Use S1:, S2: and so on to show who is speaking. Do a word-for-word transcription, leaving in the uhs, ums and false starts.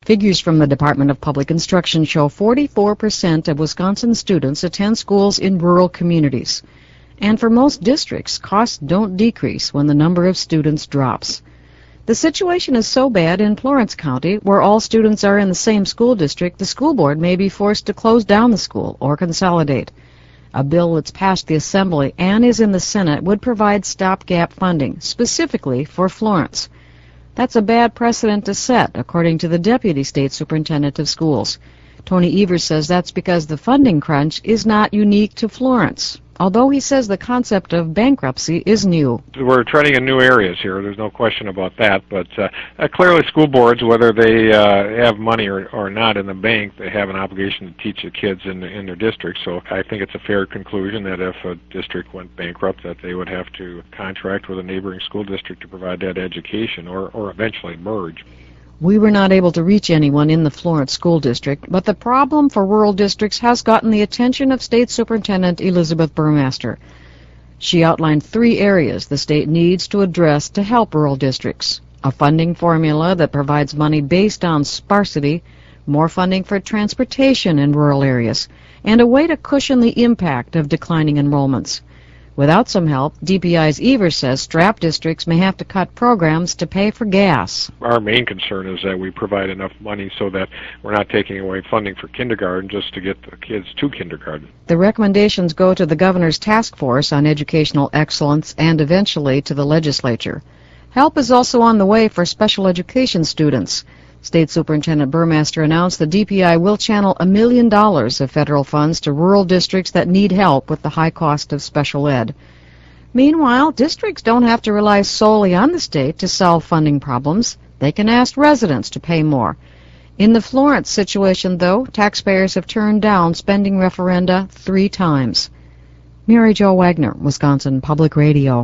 S1: Figures from the Department of Public Instruction show forty-four percent of Wisconsin students attend schools in rural communities. And for most districts, costs don't decrease when the number of students drops. The situation is so bad in Florence County, where all students are in the same school district, the school board may be forced to close down the school or consolidate. A bill that's passed the Assembly and is in the Senate would provide stopgap funding, specifically for Florence. That's a bad precedent to set, according to the Deputy State Superintendent of Schools. Tony Evers says that's because the funding crunch is not unique to Florence, although he says the concept of bankruptcy is new.
S2: We're treading in new areas here, there's no question about that, but uh, uh, clearly school boards, whether they uh, have money or, or not in the bank, they have an obligation to teach the kids in, in their district, so I think it's a fair conclusion that if a district went bankrupt, that they would have to contract with a neighboring school district to provide that education, or, or eventually merge.
S1: We were not able to reach anyone in the Florence School District, but the problem for rural districts has gotten the attention of State Superintendent Elizabeth Burmaster. She outlined three areas the state needs to address to help rural districts: a funding formula that provides money based on sparsity, more funding for transportation in rural areas, and a way to cushion the impact of declining enrollments. Without some help, D P I's Evers says strapped districts may have to cut programs to pay for gas.
S2: Our main concern is that we provide enough money so that we're not taking away funding for kindergarten just to get the kids to kindergarten.
S1: The recommendations go to the governor's task force on educational excellence and eventually to the legislature. Help is also on the way for special education students. State Superintendent Burmaster announced the D P I will channel a million dollars of federal funds to rural districts that need help with the high cost of special ed. Meanwhile, districts don't have to rely solely on the state to solve funding problems. They can ask residents to pay more. In the Florence situation, though, taxpayers have turned down spending referenda three times. Mary Jo Wagner, Wisconsin Public Radio.